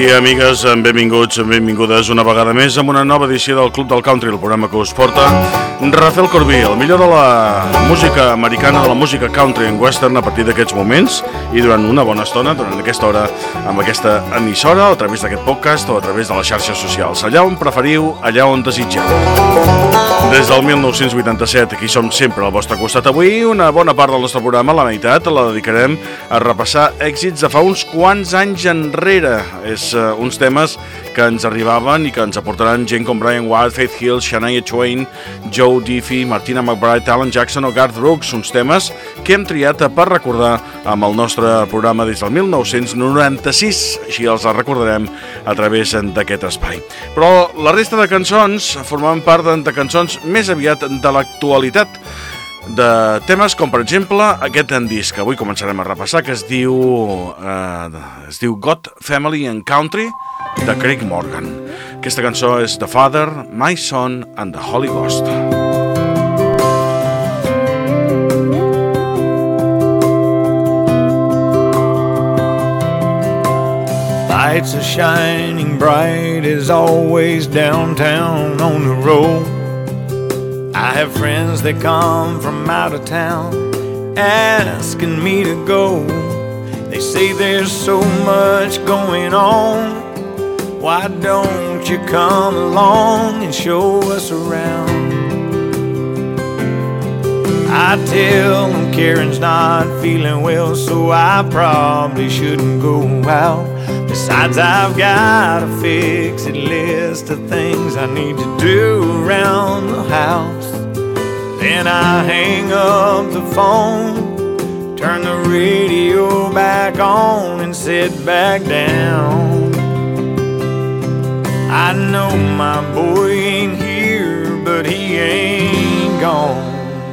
i amigues, benvinguts, benvingudes una vegada més amb una nova edició del Club del Country, el programa que us porta Rafael Corbí, el millor de la música americana, de la música country and western a partir d'aquests moments i durant una bona estona, durant aquesta hora, amb aquesta emissora, a través d'aquest podcast o a través de les xarxes socials, allà on preferiu, allà on desitgeu. Des del 1987, aquí som sempre al vostre costat. Avui una bona part del nostre programa, la meitat, la dedicarem a repassar èxits de fa uns quants anys enrere. És uns temes que ens arribaven i que ens aportaran gent com Brian Wilde, Faith Hill, Shania Twain, Joe Diffie, Martina McBride, Alan Jackson o Garth Brooks, uns temes que hem triat per recordar amb el nostre programa des del 1996, així els recordarem a través d'aquest espai. Però la resta de cançons formaven part de cançons més aviat de l'actualitat, de temes com per exemple aquest disc que avui començarem a repassar, que es diu God, Family and Country, de Craig Morgan. Aquesta cançó és The Father, My Son and the Holy Ghost. Lights are shining bright as always downtown on the road. I have friends that come from out of town asking me to go. They say there's so much going on. Why don't you come along and show us around? I tell them Karen's not feeling well, so I probably shouldn't go out. Besides, I've got a fix-it list of things I need to do around the house. Then I hang up the phone, turn the radio back on and sit back down. I know my boy ain't here, but he ain't gone.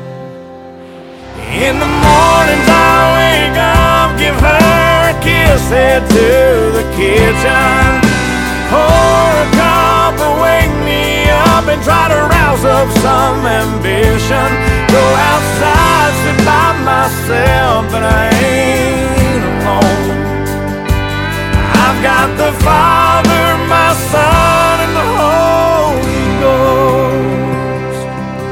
In the mornings I wake up, give her a kiss, head to the kitchen, pour a cup and wake me up and try to rouse up some ambition. Go outside, sit by myself, but I ain't alone. I've got the Father, my Son, and the Holy Ghost.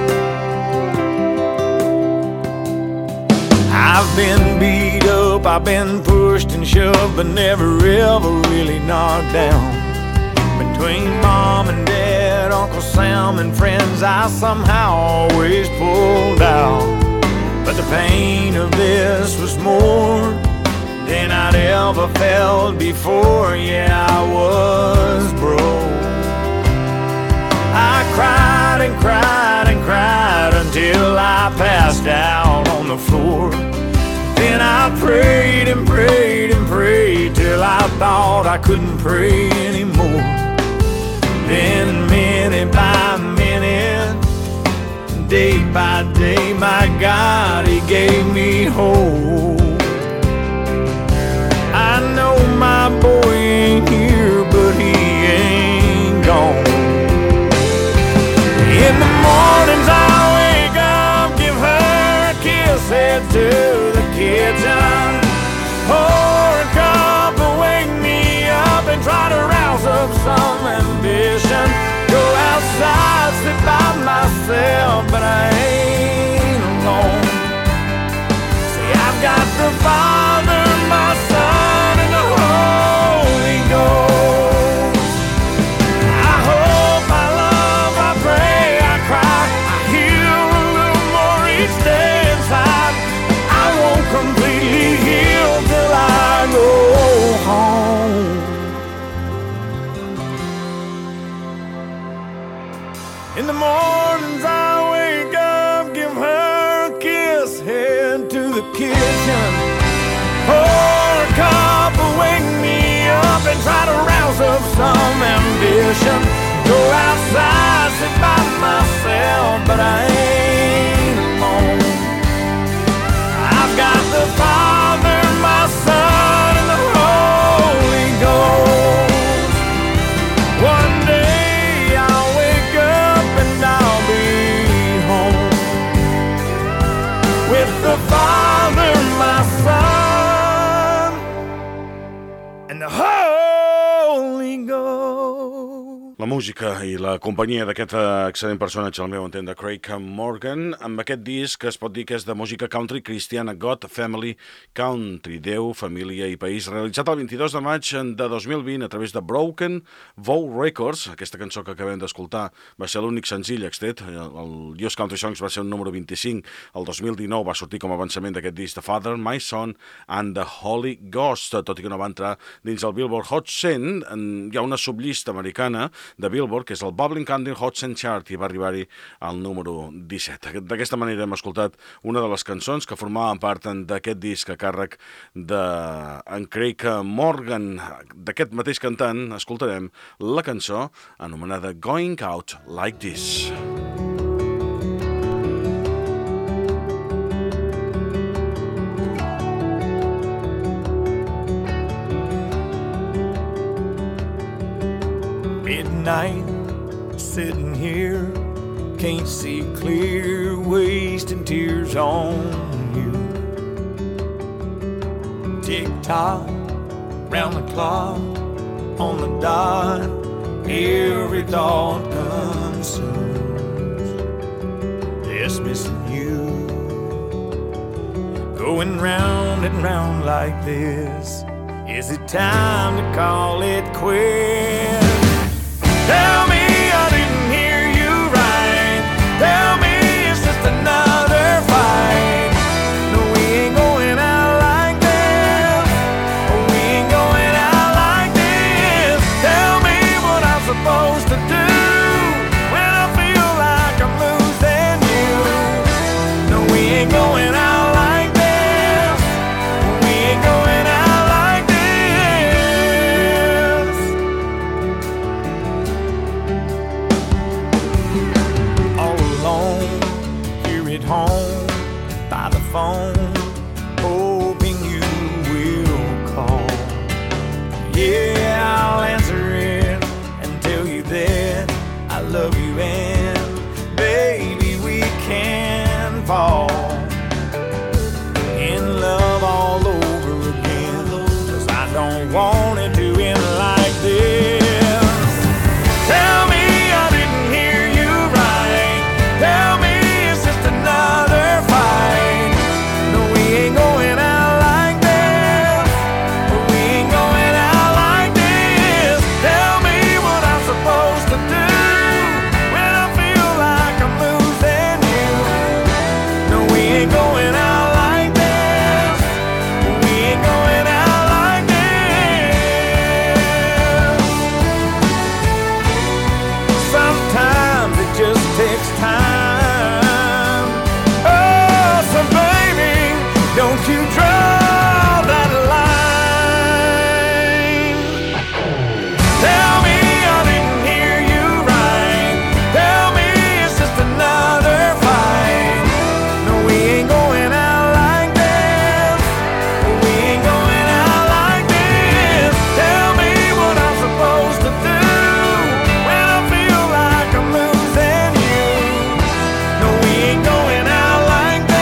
I've been beat up, I've been pushed and shoved, but never ever really knocked down. Between Mom and Dad, Uncle Sam and friends, I somehow always pulled out. But the pain of this was more than I'd ever felt before. Yeah, I was broke. I cried and cried and cried until I passed out on the floor. Then I prayed and prayed and prayed till I thought I couldn't pray anymore. Then minute by minute, day by day, my God, He gave me hope. I know my boy ain't here, but he ain't gone. In the mornings I wake up, give her a kiss, head to the kitchen, pour a cup and wake me up and try to rouse up some ambition. Go outside, sit by myself, but I ain't alone. See, I've got the Father, my Son, and the Holy Ghost. I hope, I love, I pray, I cry, I heal a little more each day inside. I won't completely heal till I go home. In the mornings I wake up, give her a kiss, head to the kitchen, pour a cup and wake me up and try to rouse up some ambition. Go outside, sit by myself, but I ain't alone. I've got the Father, my Son, and the Holy Ghost. One day I'll wake up and I'll be home with the Father, my Son, and the Holy La música i la companyia d'aquest excel·lent personatge, al meu entendre, Craig Morgan, amb aquest disc que es pot dir que és de música country cristiana, God, Family, Country, Déu, Família i País, realitzat el 22 de maig de 2020 a través de Broken Vow Records. Aquesta cançó que acabem d'escoltar va ser l'únic senzill extret. El US Country Songs va ser un número 25. El 2019 va sortir com a avançament d'aquest disc The Father, My Son and the Holy Ghost, tot i que no va entrar dins el Billboard Hot 100. Hi ha una subllista americana de Billboard, que és el Bubbling Country Hot 100 Chart, i va arribar-hi al número 17. D'aquesta manera hem escoltat una de les cançons que formaven part d'aquest disc a càrrec d'en Craig Morgan. D'aquest mateix cantant escoltarem la cançó anomenada Going Out Like This. Midnight, sitting here, can't see clear, wasting tears on you. Tick-tock, round the clock, on the dot, every thought consumes just missing you. Going round and round like this, is it time to call it quits? Tell me I didn't hear you right. Tell me it's just another fight. No, we ain't going out like this. We ain't going out like this. Tell me what I'm supposed to do when I feel like I'm losing you. No, we ain't going out like this. We ain't going out like this. Home by the phone, hoping you will call. Yeah, I'll answer it and tell you that I love you, and baby, we can fall in love all over again, 'cause I don't want it to end like this. Tell me I didn't hear you right. Tell me another fight. No, we ain't going out like this. We ain't going out like this. Tell me what I'm supposed to do when I feel like I'm losing you. No, we ain't going out like this. We ain't going out like this. Sometimes it just takes time. Don't you draw that line. Tell me I didn't hear you right. Tell me it's just another fight. No, we ain't going out like this. We ain't going out like this. Tell me what I'm supposed to do when I feel like I'm losing you. No, we ain't going out like this.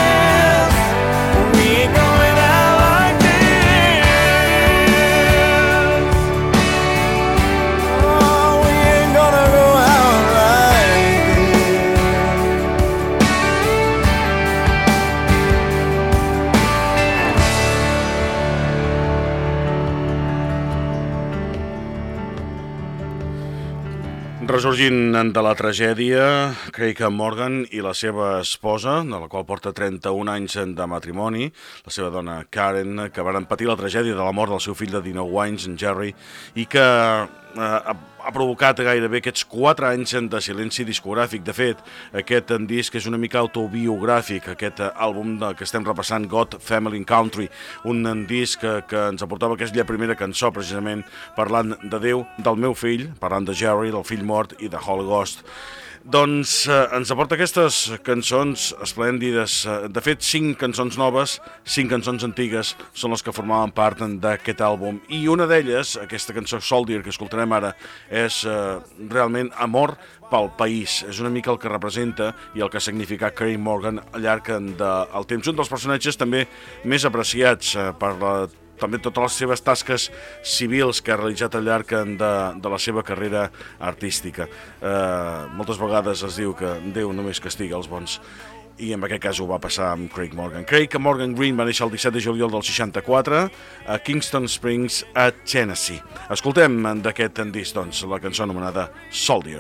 Ressorgint de la tragèdia, Craig Morgan i la seva esposa, de la qual porta 31 anys de matrimoni, la seva dona Karen, que van patir la tragèdia de la mort del seu fill de 19 anys, en Jerry, i que ha provocat gairebé aquests 4 anys de silenci discogràfic. De fet, aquest disc és una mica autobiogràfic, aquest àlbum que estem repassant, God, Family and Country, un disc que ens aportava aquesta primera cançó, precisament parlant de Déu, del meu fill, parlant de Jerry, del fill mort, i de Holy Ghost. Doncs ens aporta aquestes cançons esplèndides. De fet, 5 cançons noves, 5 cançons antigues són les que formaven part d'aquest àlbum. I una d'elles, aquesta cançó Soldier que escoltarem ara, és realment amor pel país. És una mica el que representa i el que ha significat Craig Morgan al llarg del temps. Un dels personatges també més apreciats per també totes les seves tasques civils que ha realitzat al llarg de la seva carrera artística. Moltes vegades es diu que Déu només castiga els bons, i en aquest cas ho va passar amb Craig Morgan. Craig Morgan Green va néixer el 17 de juliol del 64 a Kingston Springs, a Tennessee. Escoltem d'aquest disc, doncs, la cançó anomenada Soldier.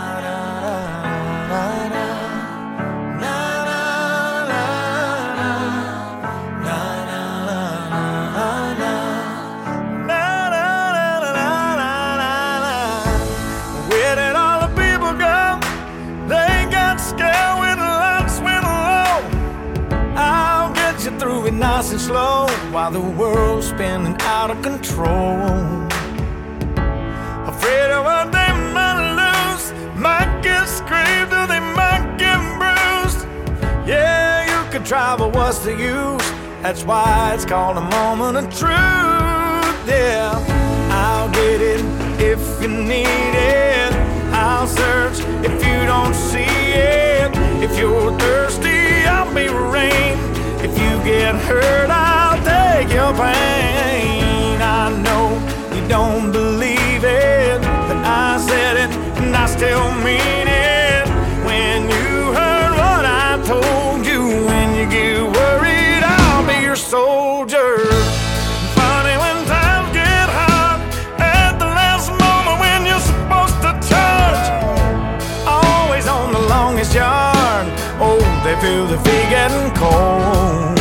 Nice and slow while the world's spinning out of control. Afraid of what they might lose, might get scraped or they might get bruised. Yeah, you could try, but what's the use? That's why it's called a moment of truth. Yeah, I'll get it if you need it. I'll search if you don't see it. If you're thirsty, I'll be rain. If you get hurt, I'll take your pain. I know you don't believe it, but I said it and I still mean it. When you heard what I told you, when you get worried, I'll be your soldier. Funny when times get hard, at the last moment when you're supposed to charge, always on the longest yard. Oh, they feel the feet getting cold.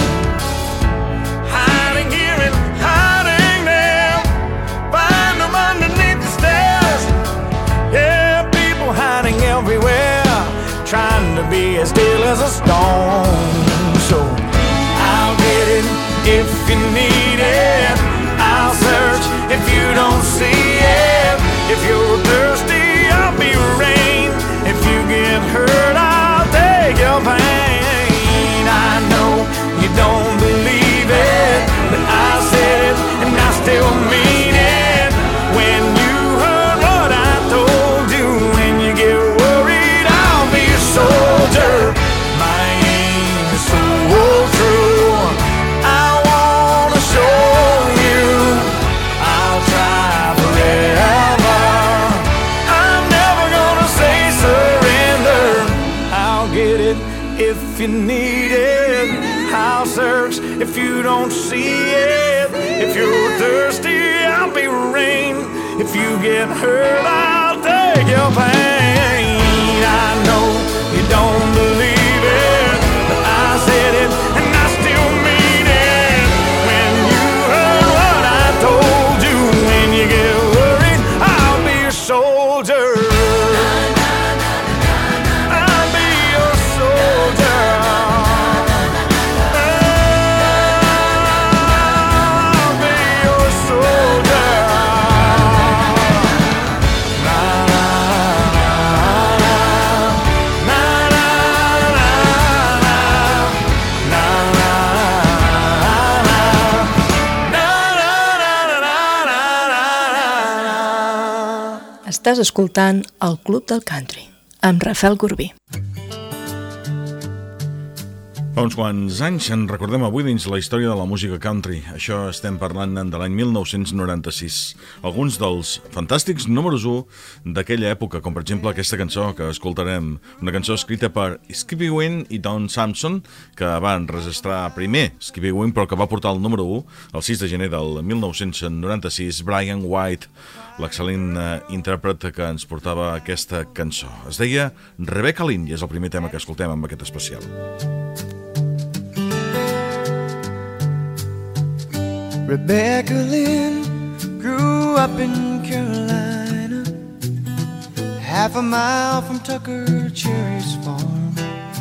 Hiding here and hiding there, find them underneath the stairs. Yeah, people hiding everywhere, trying to be as still as a stone. So I'll get it if you need it. I'll search if you don't see it. If you're thirsty, I'll be rain. If you get hurt, I'll take your pain. I know you don't believe it, but I said it and I still mean it. When you heard what I told you, when you get worried, I'll be your soldier. My aim is so true, I wanna show you I'll try forever. I'm never gonna say surrender. I'll get it if you need it. I'll search if you don't see it. If you're thirsty, I'll be rain. If you get hurt, I'll take your pain. I know you don't believe it, but I said it and I still mean it. When you heard what I told you, when you get worried, I'll be your soldier. Estàs escoltant el Club del Country amb Rafael Corbí. Fa uns quants anys en recordem avui dins la història de la música country. Això estem parlant de l'any 1996. Alguns dels fantàstics números 1 d'aquella època, com per exemple aquesta cançó que escoltarem, una cançó escrita per Skippy Wynne i Don Sampson, que va enregistrar primer Skippy Wynne, però que va portar el número 1 el 6 de gener del 1996, Brian White, l'excel·lent intèrpret que ens portava aquesta cançó. Es deia Rebecca Lynn i és el primer tema que escoltem amb aquest especial. Rebecca Lynn grew up in Carolina, half a mile from Tucker Cherry's farm.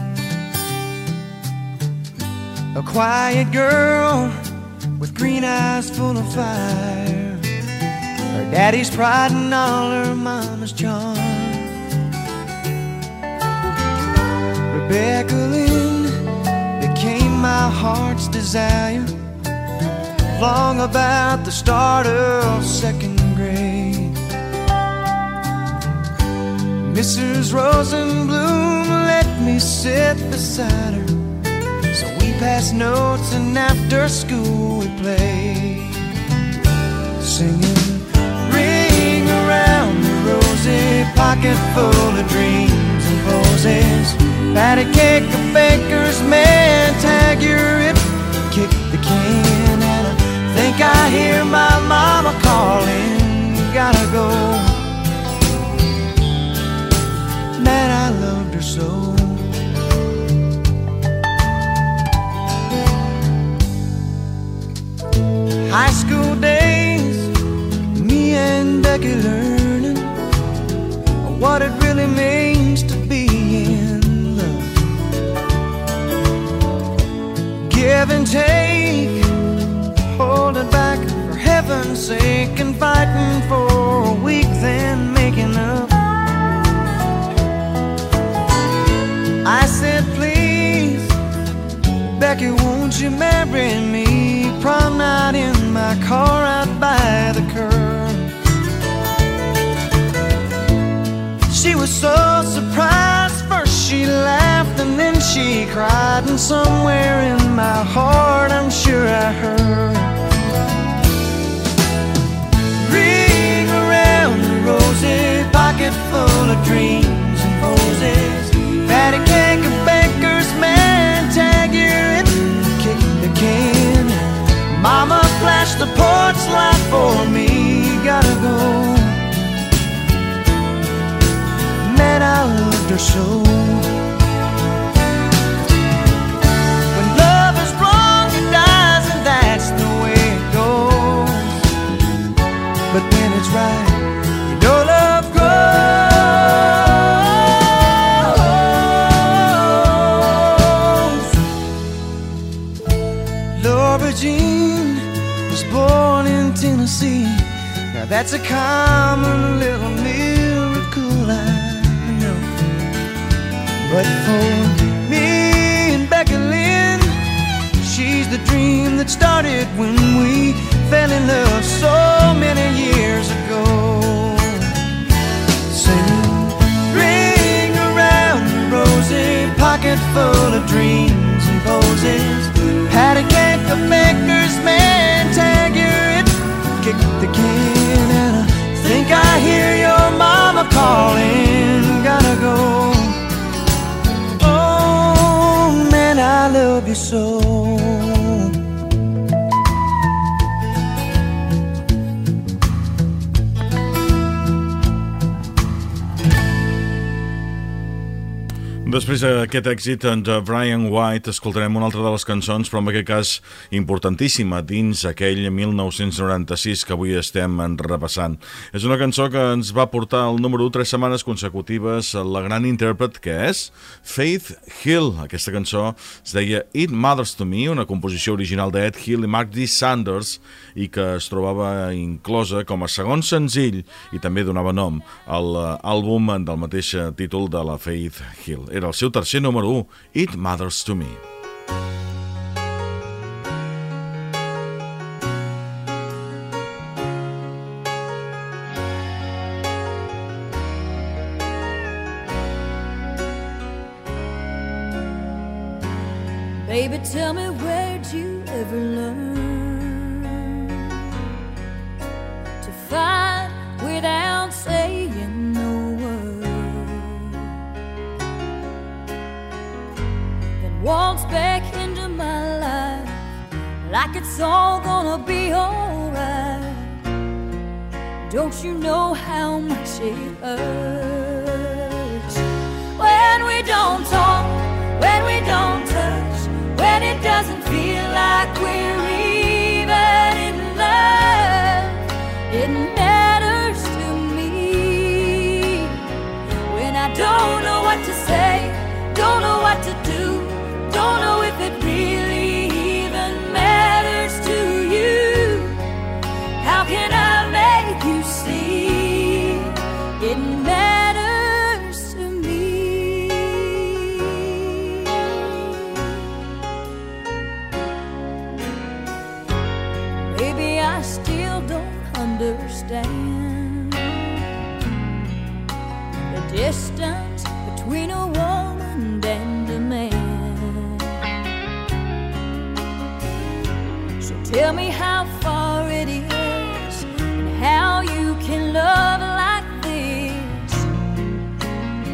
A quiet girl with green eyes full of fire, her daddy's pride and all her mama's charm. Rebecca Lynn became my heart's desire long about the start of second grade. Mrs. Rosenblum let me sit beside her, so we passed notes and after school we played. singing, ring around the rosy, pocket full of dreams and posies, patty cake, a baker's man, tag your hip, kick the can, and I think I hear my mama calling, gotta go. Man, I loved her so. High school days, me and Becky learning what it really means to be in love. Give and take, holding back for heaven's sake, and fighting for a week, then making up. I said, please, Becky, won't you marry me? Prom night in my car out by the curb. She was so surprised, first she laughed and then she cried, and somewhere in my heart I'm sure I heard, ring around the rosy, pocket full of dreams and posies, patty cake, a baker's man, tag your hip, kick the can. Mama flashed the porch light for me, gotta go. Man, I loved her so. When love is wrong, it dies, and that's the way it goes. But when it's right, you know love grows. Laura Jean was born in Tennessee. Now that's a common little miracle, I know. But for me and Becky Lynn, she's the dream that started when we fell in love so many years ago. Singing, ring around the rosy, pocket full of dreams and posies, patty cake, a baker's man, tag your hip, kick the can, and I think I hear your mama calling, gotta go. Oh man, I love you so. Després d'aquest èxit de Brian White escoltarem una altra de les cançons, però en aquest cas importantíssima dins aquell 1996 que avui estem repassant. És una cançó que ens va portar al número 1 3 setmanes consecutives. La gran intèrpret que és Faith Hill. Aquesta cançó es deia It Matters to Me, una composició original d'Ed Hill i Mark D. Sanders, i que es trobava inclosa com a segon senzill i també donava nom a l'àlbum del mateix títol de la Faith Hill. Era el seu tercer número 1, It Matters to Me. Baby, tell me, where'd you ever learn to fight without saying no word, then waltz back into my life like it's all gonna be alright? Don't you know how much it hurts when we don't talk, when we don't touch, when it doesn't feel like we're even in love? It matters to me when I don't know what to say, don't know what to do, don't know if it really even matters to you. How can I make you see it matters to me? Maybe I still don't understand the distance between a woman and a man. So tell me how far it is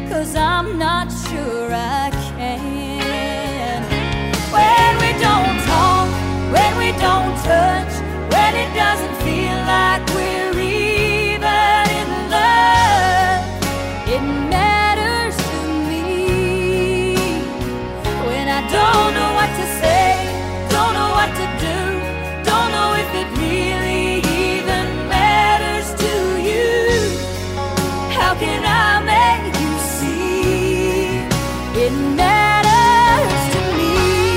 'cause I'm not sure I can. When we don't talk, when we don't touch, when it doesn't feel like we're even in love, it matters to me. When I don't know what to say, don't know what to do, don't know if it really even matters to you. How can I make you see it matters to me?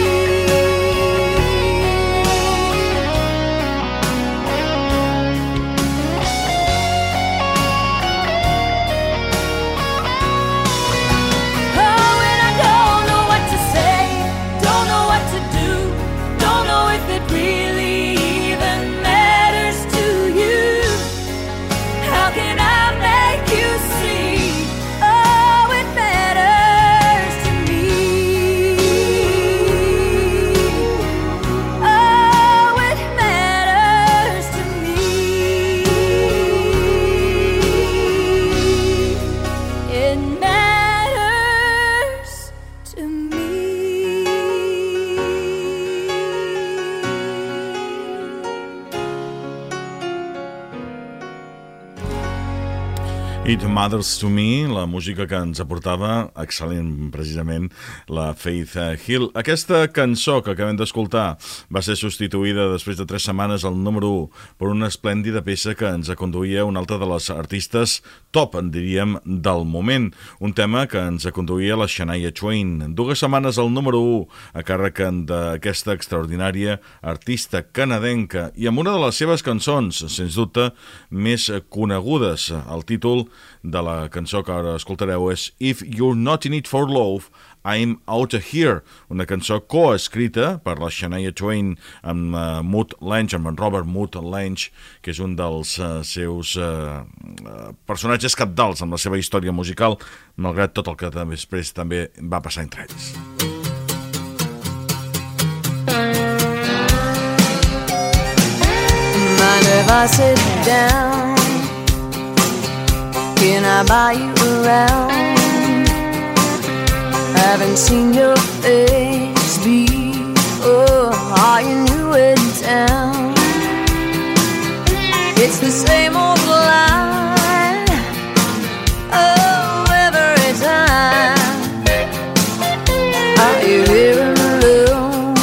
Oh, when I don't know what to say, don't know what to do, don't know if it really even matters to you. How can I make you see? Oh, it matters to me. Oh, it matters to me. It matters to me. It Matters to Me, la música que ens aportava, excel·lent precisament, la Faith Hill. Aquesta cançó que acabem d'escoltar va ser substituïda després de 3 setmanes al número 1 per una esplèndida peça que ens conduïa una altra de les artistes top, en diríem, del moment. Un tema que ens conduïa la Shania Twain. 2 setmanes al número 1 a càrrec d'aquesta extraordinària artista canadenca i amb una de les seves cançons, sens dubte, més conegudes. El títol de la cançó que ara escoltareu és If You're Not In It For Love, I'm Out of Here, una cançó coescrita per la Shania Twain amb Mutt Lange, amb en Robert Mutt Lange, que és un dels seus personatges cabdals amb la seva història musical, malgrat tot el que després també va passar entre ells. Mind if I sit down? Can I buy you around? Haven't seen your face before. Are you new in town? It's the same old line, oh, every time. Are you here alone?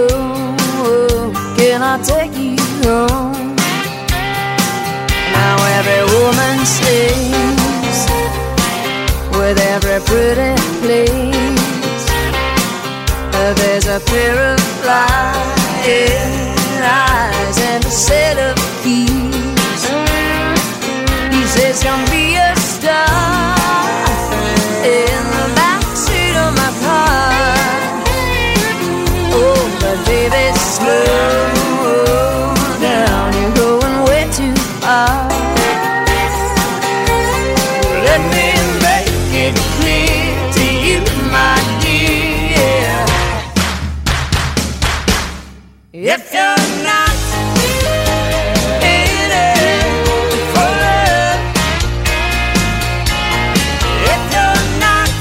Can I take you home? Now every woman sings with every pretty place. There's a pair of flying eyes and a set of keys. He says, come be a star in the backseat of my car. Oh, but baby, slow down, you're going way too far. Let me make it clear to you, my dear. If you're not in it for love, if you're not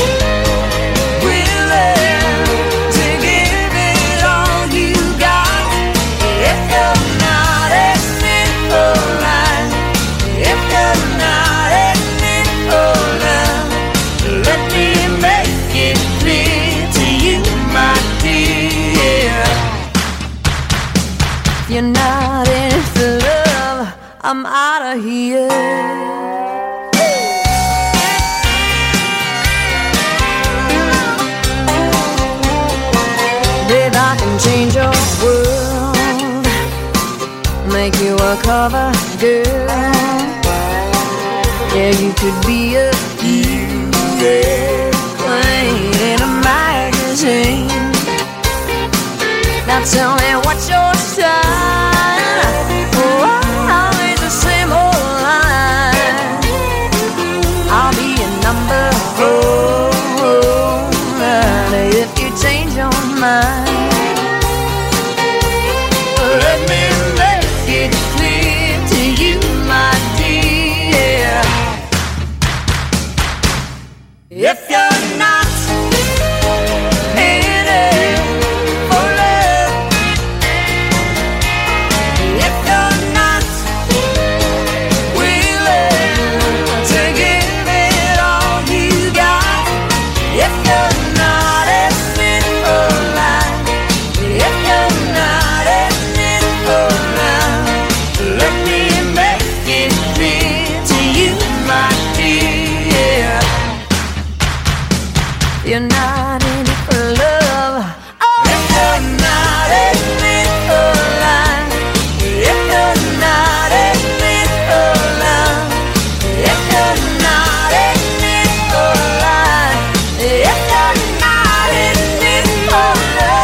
willing to give it all you got, if you're not in it for life, if you're not in it for love, let me make it clear to you, my dear. If you're not in it for love, I'm out of here. Babe, I can change your world, make you a cover girl. Yeah, you could be a queen in a magazine. Now tell me what's your style? Oh, always the same old line. I'll be a number 4 if you change your mind. Let me make it clear to you, my dear. If you're not in it for love, if you're not willing to give it all you got, if you're not in it for life, if you're not in it for love, let me make it clear to you, my dear. You're not in it for love. Oh, if you're not in it for life, if you're not in it for love, if you're not in it for life, if you're not in it for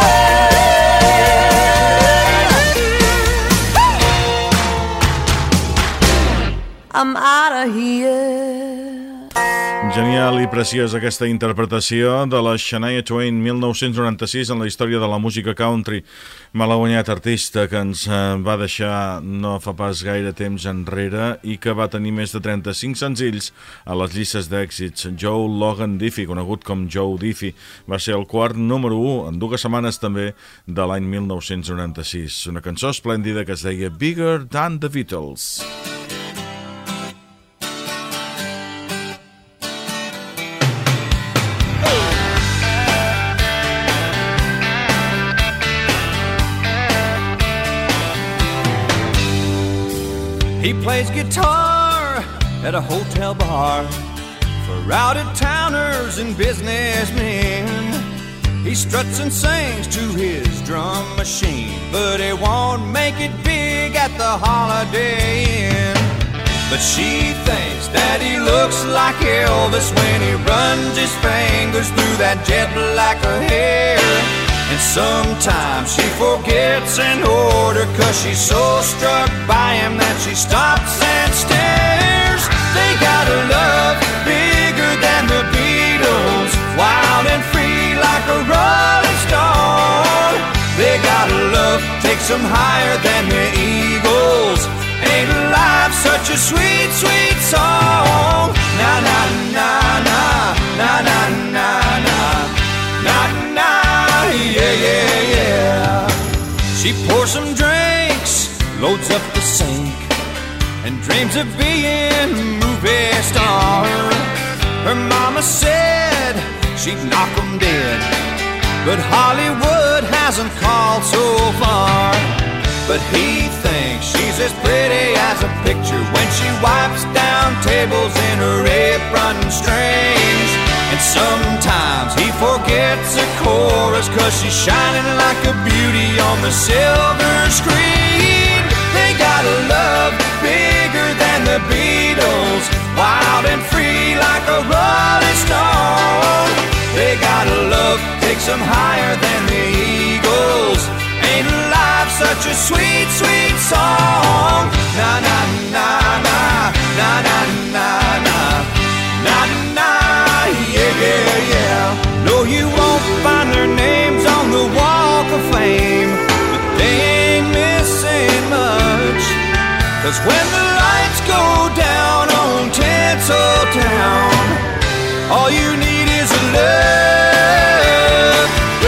love, I'm out of here. Genial i preciosa aquesta interpretació de la Shania Twain 1996 en la història de la música country. Malaguanyat artista que ens va deixar no fa pas gaire temps enrere i que va tenir més de 35 senzills a les llistes d'èxits. Joe Logan Diffie, conegut com Joe Diffie, va ser el quart número 1 en 2 setmanes també de l'any 1996. Una cançó esplèndida que es deia Bigger Than the Beatles. He plays guitar at a hotel bar for out-of-towners and businessmen. He struts and sings to his drum machine, but he won't make it big at the Holiday Inn. But she thinks that he looks like Elvis when he runs his fingers through that jet black hair. And sometimes she forgets an order 'cause she's so struck by him that she stops and stares. They got a love bigger than the Beatles, wild and free like a rolling stone. They got a love takes them higher than the Eagles. Ain't life such a sweet, sweet song? Na na na na na na na na na na. Yeah, yeah, yeah. She pours some drinks, loads up the sink, and dreams of being a movie star. Her mama said she'd knock 'em dead, but Hollywood hasn't called so far. But he thinks she's as pretty as a picture when she wipes down tables in her apron strings. And sometimes he forgets a chorus 'cause she's shining like a beauty on the silver screen. They got a love bigger than the Beatles, wild and free like a rolling stone. They got a love takes them higher than the Eagles. Ain't life such a sweet, sweet song? Na na na na na na na na na na. Yeah, yeah, yeah. No, you won't find their names on the Walk of Fame, but they ain't missing much. 'Cause when the lights go down on Tinseltown, all you need is a love.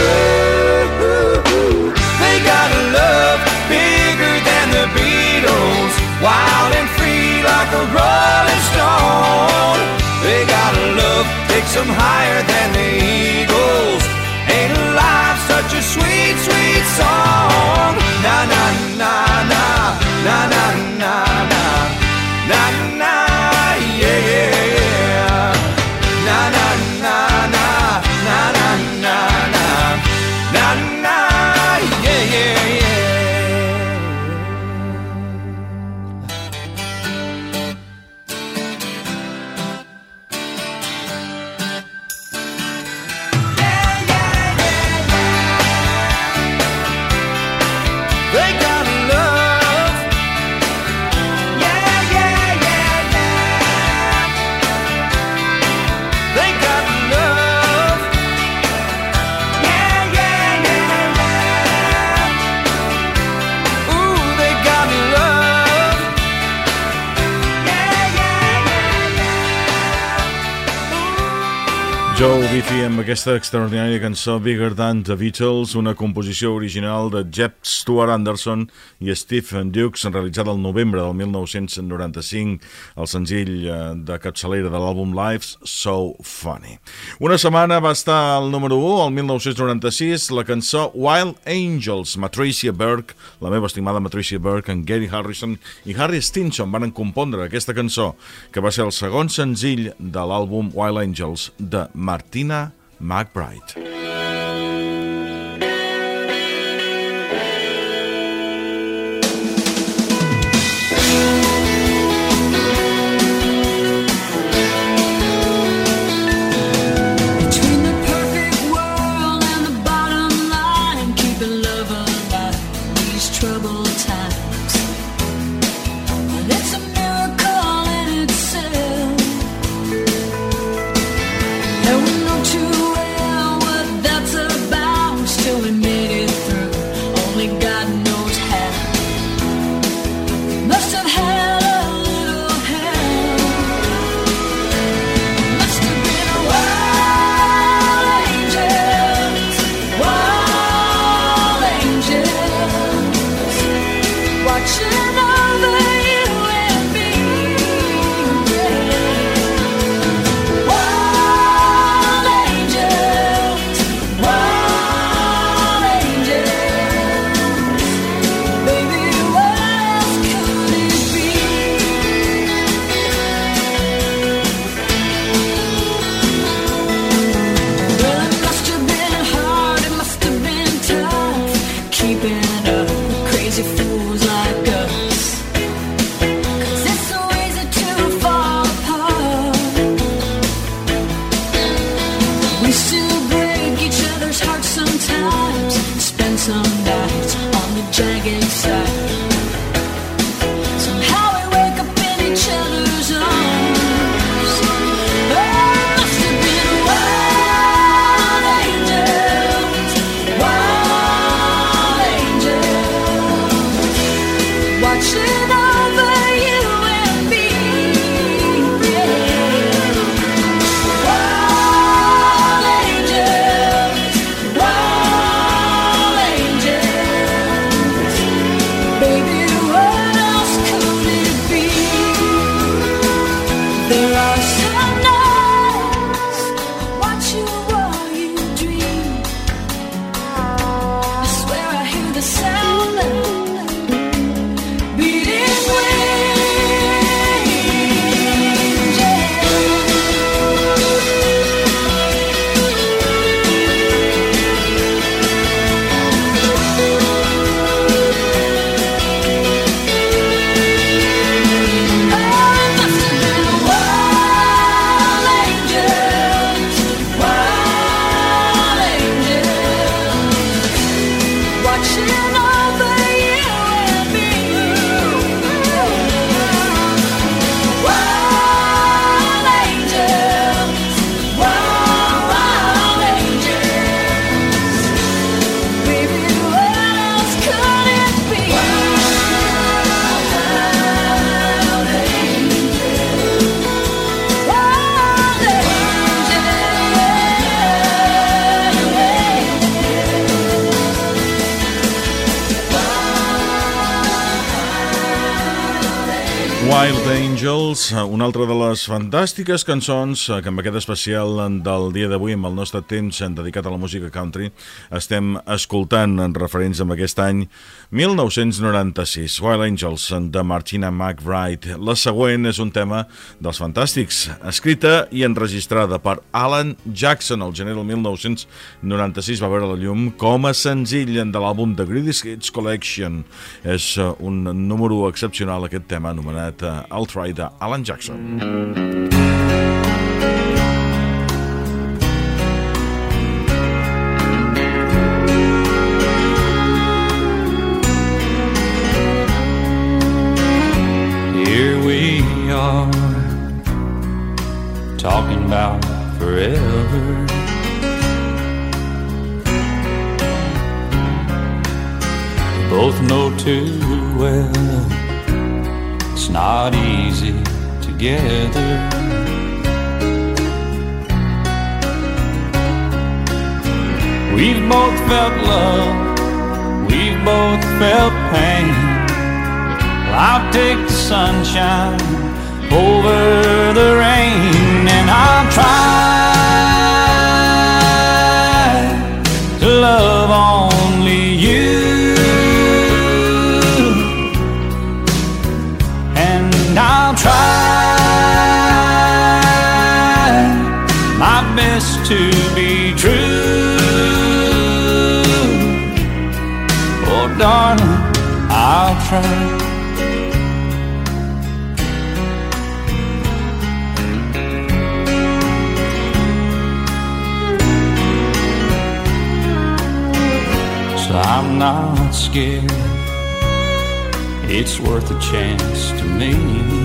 They got a love bigger than the Beatles, wild and free like a rolling stone. They got a love takes them higher than the Eagles. Ain't life such a sweet, sweet song? Na na na na na na na na na na. Yeah, yeah, yeah. Na na na na na na na na na na. Yeah, yeah, yeah. They got Joe Diffie amb aquesta extraordinària cançó Bigger Than the Beatles, una composició original de Jeff Stuart Anderson i Stephen Dukes, realitzada al novembre del 1995, el senzill de capçalera de l'àlbum Life's So Funny. Una setmana va estar al número 1, el 1996, la cançó Wild Angels, Matricia Berg, la meva estimada Matricia Berg, en Gary Harrison i Harry Stinson van compondre aquesta cançó, que va ser el segon senzill de l'àlbum Wild Angels de Martina McBride. Wild Angels, una altra de les fantàstiques cançons que amb aquest especial del dia d'avui, amb el nostre temps dedicat a la música country, estem escoltant en referents amb aquest any 1996. Wild Angels, de Martina McBride. La següent és un tema dels fantàstics, escrita i enregistrada per Alan Jackson. El gener del 1996 va veure la llum com a senzill de l'àlbum The Greatest Hits Collection. És un número excepcional aquest tema anomenat I'll Try, de Alan Jackson. Here we are, talking about forever. We both know too well it's not easy together. We've both felt love, we've both felt pain. I'll take the sunshine over the rain, and I'll try to love only you, and I'll try my best to be true. Oh, darling, I'll try. I'm not scared, it's worth a chance to me.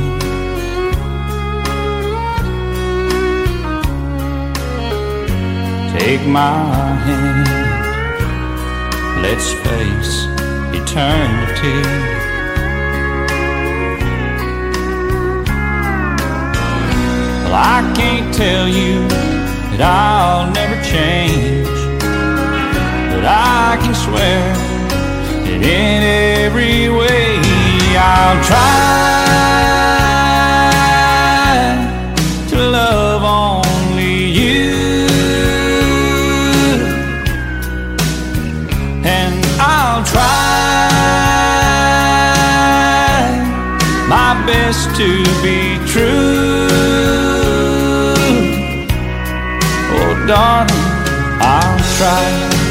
Take my hand, let's face eternity. Well, I can't tell you that I'll never change, but I can swear that in every way I'll try to love only you, and I'll try my best to be true. Oh, darling, I'll try.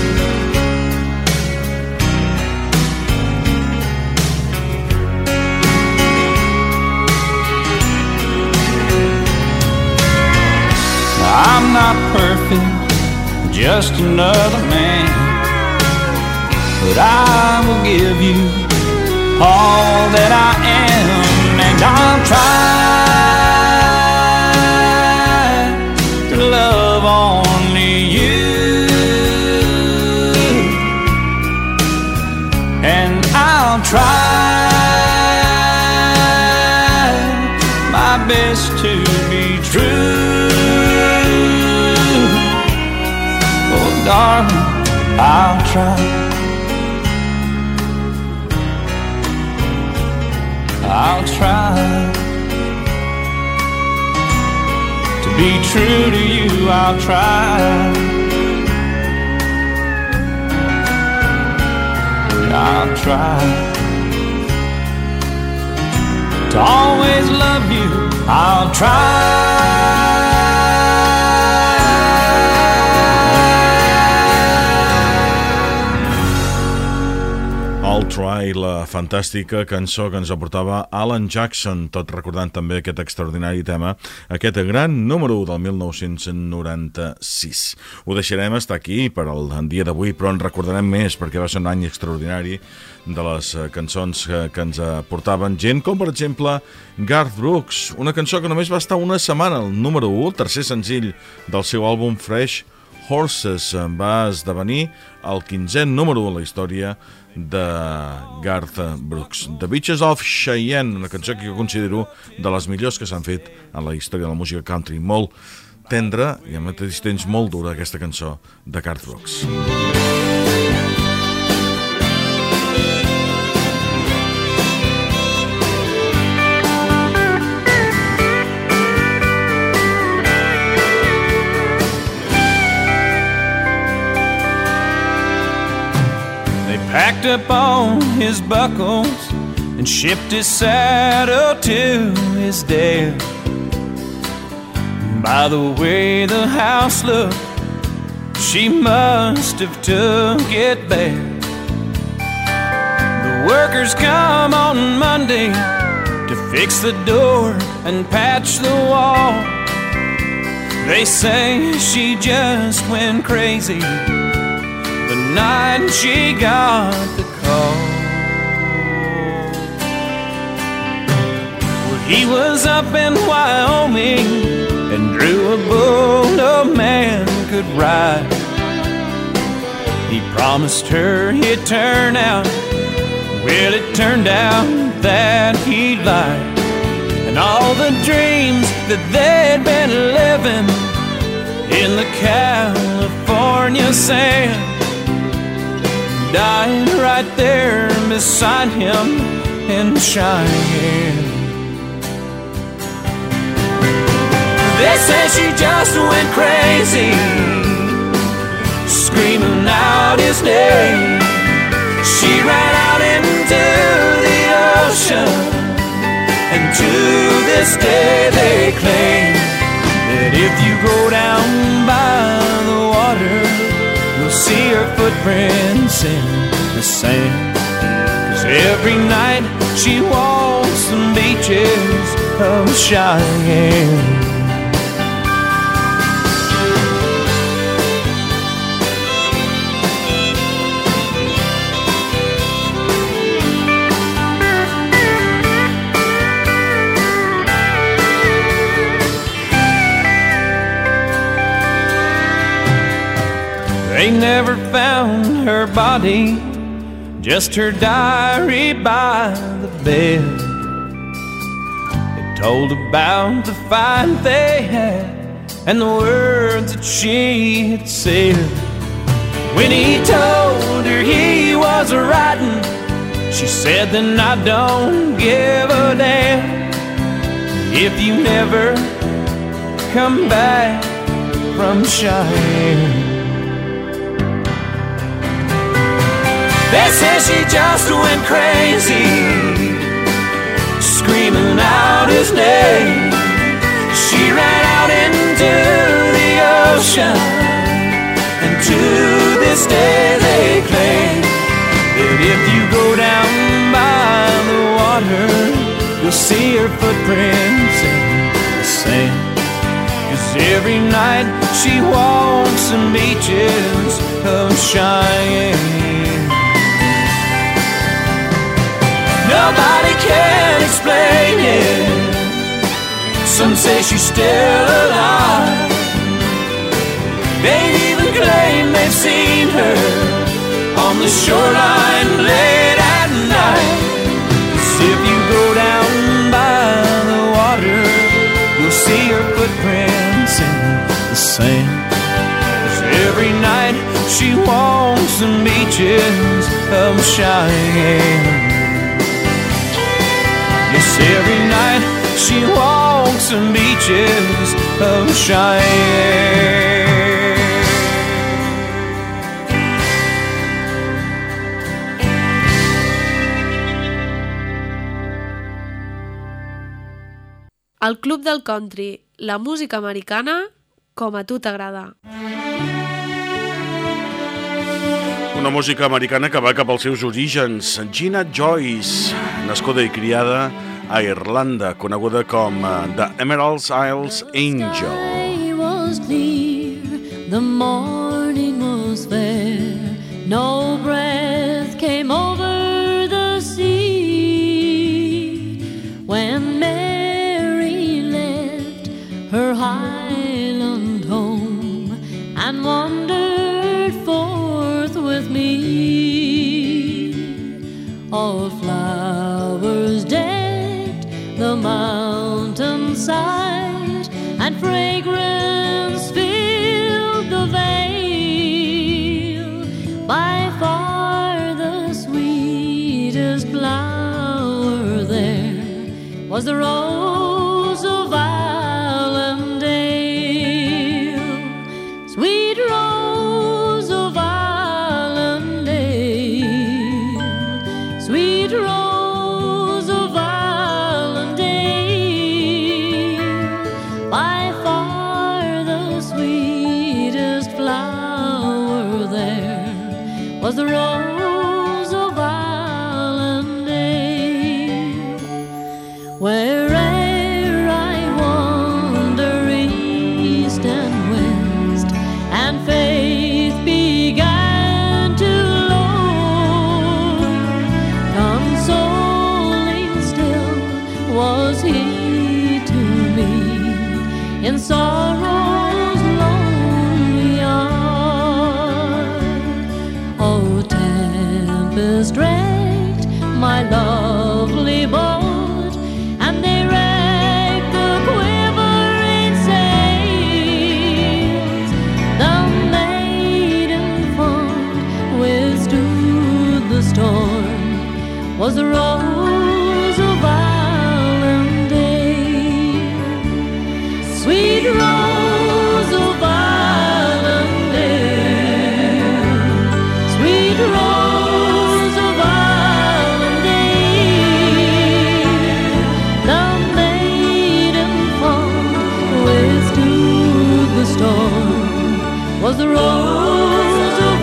I'm not perfect, just another man, but I will give you all that I am, and I'll try to love only you, and I'll try my best to be true. Darling, I'll try. I'll try to be true to you. I'll try. I'll try to always love you. I'll try. I'll Try, la fantàstica cançó que ens aportava Alan Jackson, tot recordant també aquest extraordinari tema, aquest gran número 1 del 1996. Ho deixarem estar aquí per al dia d'avui, però en recordarem més perquè va ser un any extraordinari de les cançons que ens aportaven gent com, per exemple, Garth Brooks, una cançó que només va estar una setmana al número 1, el tercer senzill del seu àlbum Fresh Horses, va esdevenir el 15è número 1 en la història de Garth Brooks. The Beaches of Cheyenne, una cançó que jo considero de les millors que s'han fet en la història de la música country. Molt tendra i al mateix temps molt dura, aquesta cançó de Garth Brooks. Packed up all his buckles and shipped his saddle to his dad. By the way the house looked, she must have took it bad. The workers come on Monday to fix the door and patch the wall. They say she just went crazy the night she got the call. Well, he was up in Wyoming and drew a bull no man could ride. He promised her he'd turn out. Well, it turned out that he lied. And all the dreams that they'd been living in the California California sand, died right there beside him in Cheyenne. They say she just went crazy, screaming out his name. She ran out into the ocean, and to this day they claim that if you go down by the water, you'll see her footprints in the sand. 'Cause every night she walks the beaches of Cheyenne. They never found her body, just her diary by the bed. It told about the fight they had and the words that she had said. When he told her he was riding, she said, "Then I don't give a damn if you never come back from Cheyenne." They say she just went crazy, screaming out his name. She ran out into the ocean, and to this day they claim that if you go down by the water, you'll see her footprints in the sand. 'Cause every night she walks the beaches of Cheyenne. Nobody can explain it. Some say she's still alive. They even claim they've seen her on the shoreline late at night. 'Cause if you go down by the water, you'll see her footprints in the sand. 'Cause every night she walks the beaches of Cheyenne. Yes, every night she walks the beaches of Cheyenne. El Club del Country, la música americana com a tu t'agrada. Una música americana que va cap als seus orígens. Gina Joyce, nascuda i criada a Irlanda, coneguda com The Emerald Isles Angel. The sky was clear, the morning was fair, no breath came over the sea. When Mary left her highland home and wandered forth with me, all flowers decked the mountainside and fragrance filled the vale. By far the sweetest flower there was the rose of Allendale. Sweet rose of Allendale, sweet rose of Allendale. By far the sweetest flower there was the rose of Allendale. Where'er I wander east and west, and faith began to lord, consoling still was he to me in sorrow's lonely hour. Oh, tell was the rose of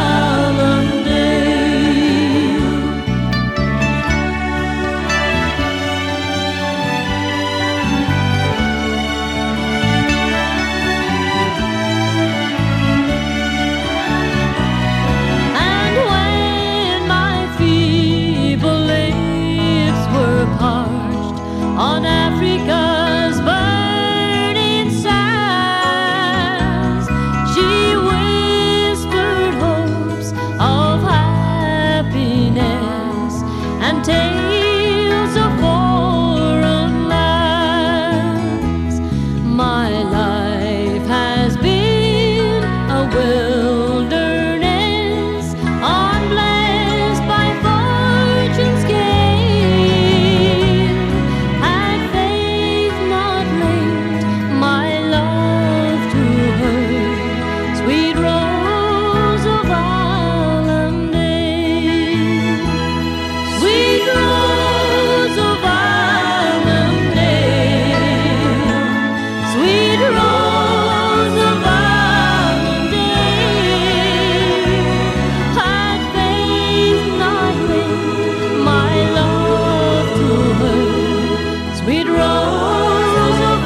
Allendale. And when my feeble lips were parched on Africa's burning sands, she whispered hopes of happiness and tales of foreign lands. My life has been a wilderness, unblessed by fortune's gain. Had faith not linked my love to her, sweet rose of Allendale, sweet rose of Allendale, sweet rose of Allendale. Had faith not linked my love to her, sweet rose of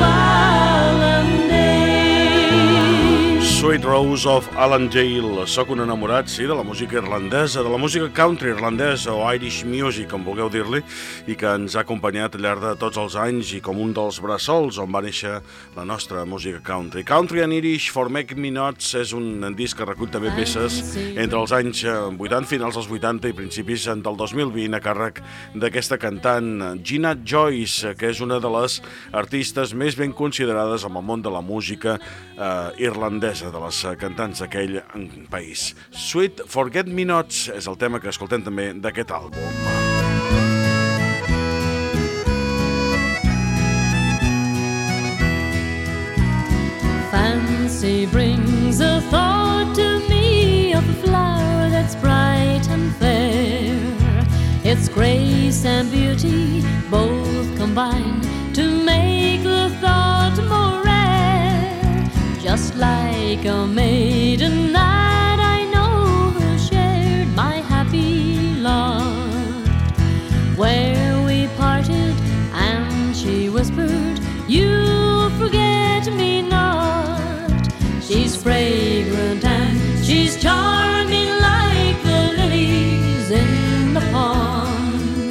Allendale. Sweet Rose of Allendale. Soc un enamorat, sí, de la música irlandesa, de la música country irlandesa o Irish music, com vulgueu dir-li, i que ens ha acompanyat al llarg de tots els anys i com un dels bressols on va néixer la nostra música country. Country and Irish for Make Me Nuts és un disc que recull també peces entre els anys 80, finals dels 80 i principis del 2020, a càrrec d'aquesta cantant Gina Joyce, que és una de les artistes més ben considerades en el món de la música irlandesa, de les cantants d'aquell país. Sweet Forget-Me-Nots és el tema que escoltem també d'aquest àlbum. Fancy brings a thought to me of a flower that's bright and fair. Its grace and beauty both combine to make the thought more rare. Just like a maiden that I know who shared my happy lot, where we parted and she whispered, "You forget me not." She's fragrant and she's charming like the lilies in the pond.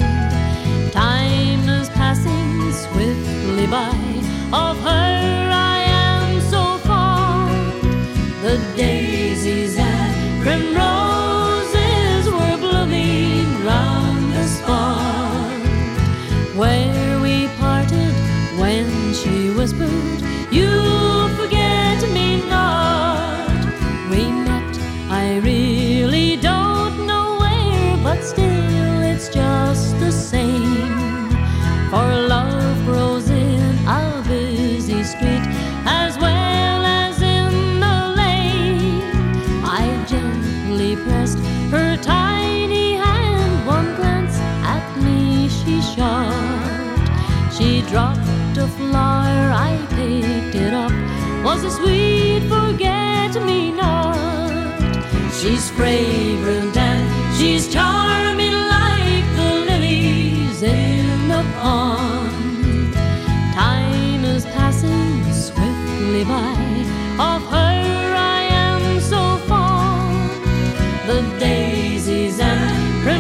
Time is passing swiftly by, of her I am so fond. The daisies and primroses were blooming round the spot, where we parted when she whispered, "You forget me not." We met, I really don't know where, but still it's just the same. For love grows in a busy street as well as in the lane. I gently pressed her tiny hand, one glance at me she shot. She dropped a flower, I picked it up, was a sweet forget-me-not. She's fragrant and she's charming like the lilies in the pond. Time is passing swiftly by, of her I am so fond. The daisies and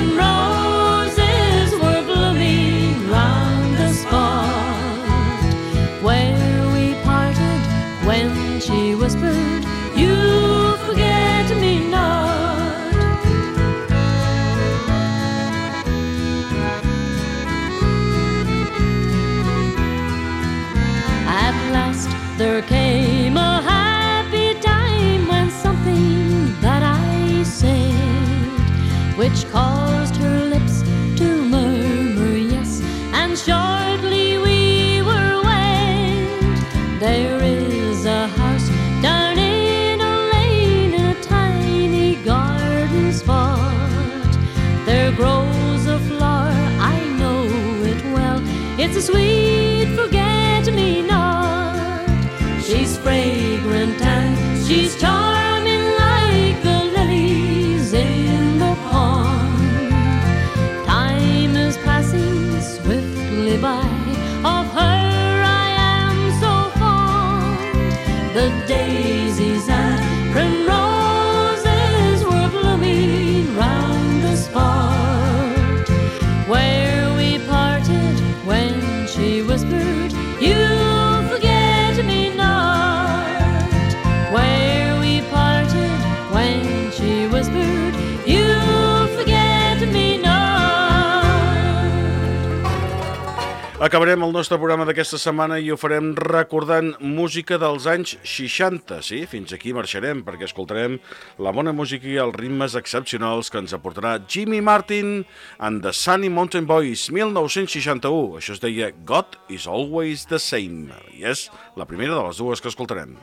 primroses were blooming round the spot, where we parted when she whispered, "You forget me not." At last there came a happy time when something that I said, which caused her lips to murmur yes, and shortly we were wed. There is a house down in a lane in a tiny garden spot. There grows a flower, I know it well, it's a sweet forget-me-not. She's fragrant and she's charming Acabarem el nostre programa d'aquesta setmana i ho farem recordant música dels anys 60. Sí, fins aquí marxarem perquè escoltarem la bona música i els ritmes excepcionals que ens aportarà Jimmy Martin and the Sunny Mountain Boys, 1961. Això es deia God is Always the Same. I és la primera de les dues que escoltarem.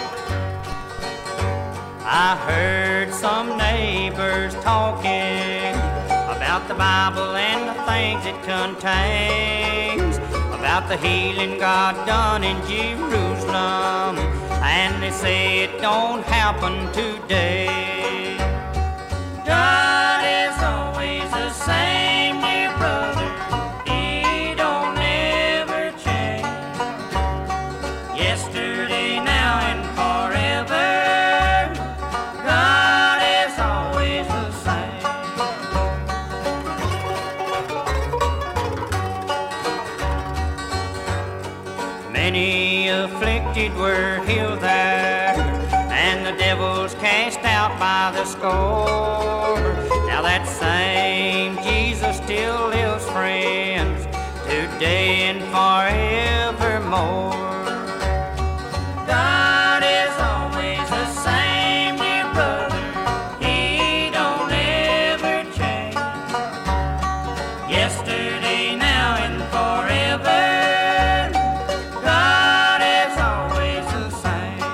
I heard some neighbors talking about the Bible and the things it contains, about the healing God done in Jerusalem, and they say it don't happen today. God is always the same, dear brother, He don't ever change. Yesterday, now, and forever, God is always the same. Many afflicted were healed there, and the devils cast out by the score. Now that same Jesus still lives, friends, today and forevermore. God is always the same, dear brother, He don't ever change. Yesterday, now, and forever, God is always the same.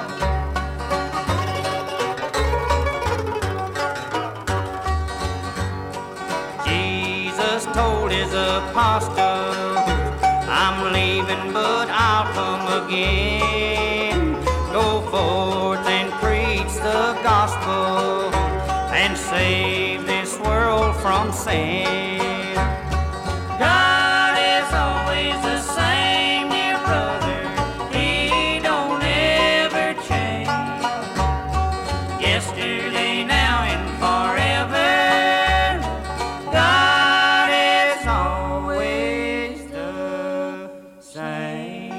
Jesus told His apostles, I'm leaving, but I'll come again. Go forth and preach the gospel and save this world from sin. God is always the same, dear brother, He don't ever change. Yesterday, now, and forever, God is always the same.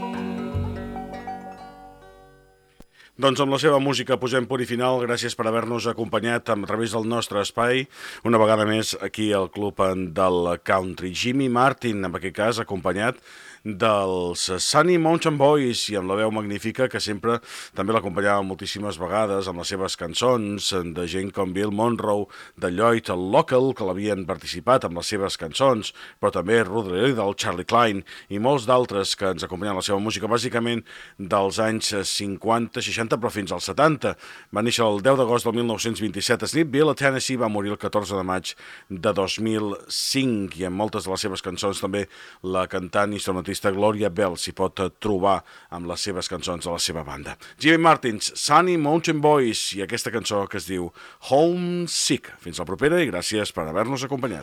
Doncs amb la seva música posem punt i final. Gràcies per haver-nos acompanyat a través del nostre espai, una vegada més aquí al Club del Country. Jimmy Martin, en aquest cas, acompanyat dels Sunny Mountain Boys, i amb la veu magnífica que sempre també l'acompanyava moltíssimes vegades amb les seves cançons, de gent com Bill Monroe, de Lloyd Local, que l'havien participat amb les seves cançons, però també Ruth Lidl, Charlie Klein i molts d'altres que ens acompanyen la seva música, bàsicament dels anys 50, 60, però fins als 70. Va néixer el 10 d'agost del 1927 a Smithville, a Tennessee, va morir el 14 de maig de 2005, i en moltes de les seves cançons també la cantant i instrumentista Gloria Bell s'hi pot trobar amb les seves cançons de la seva banda. Jimmy Martin's Sunny Mountain Boys i aquesta cançó que es diu Homesick. Fins la propera i gràcies per haver-nos acompanyat.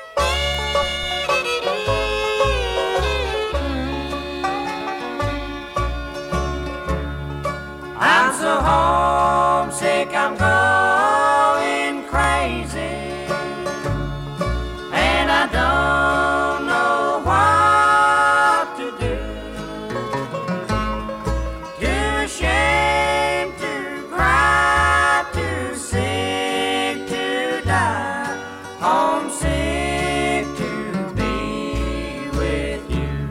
I'm so homesick, I'm going crazy, and I don't know what to do. Too ashamed to cry, too sick to die, homesick to be with you.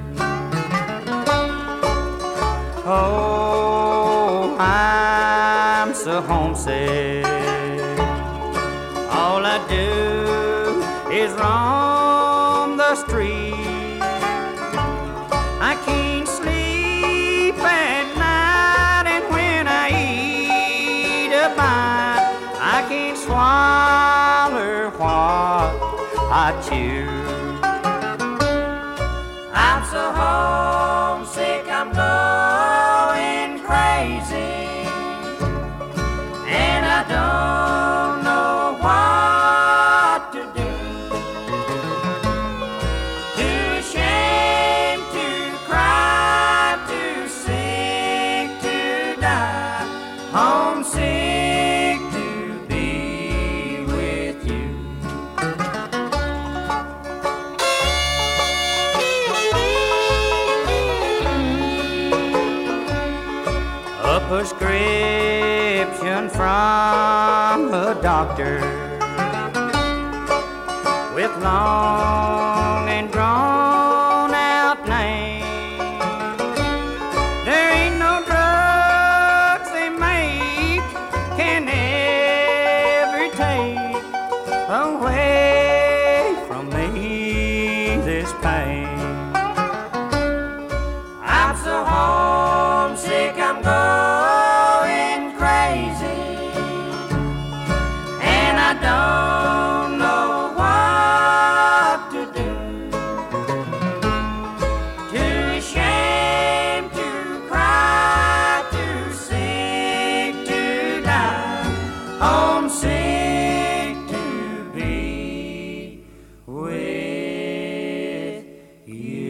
Oh, I'm so homesick. All I do is roam the street. I can't sleep at night, and when I eat a bite, I can't swallow what I chew. I'm so homesick, I'm going crazy, and I don't know what to do. Too ashamed to cry, too sick to die, homesick to be with you. A prescription from a doctor with long and drawn don't know what to do. Too ashamed to cry, too sick to die, homesick to be with you.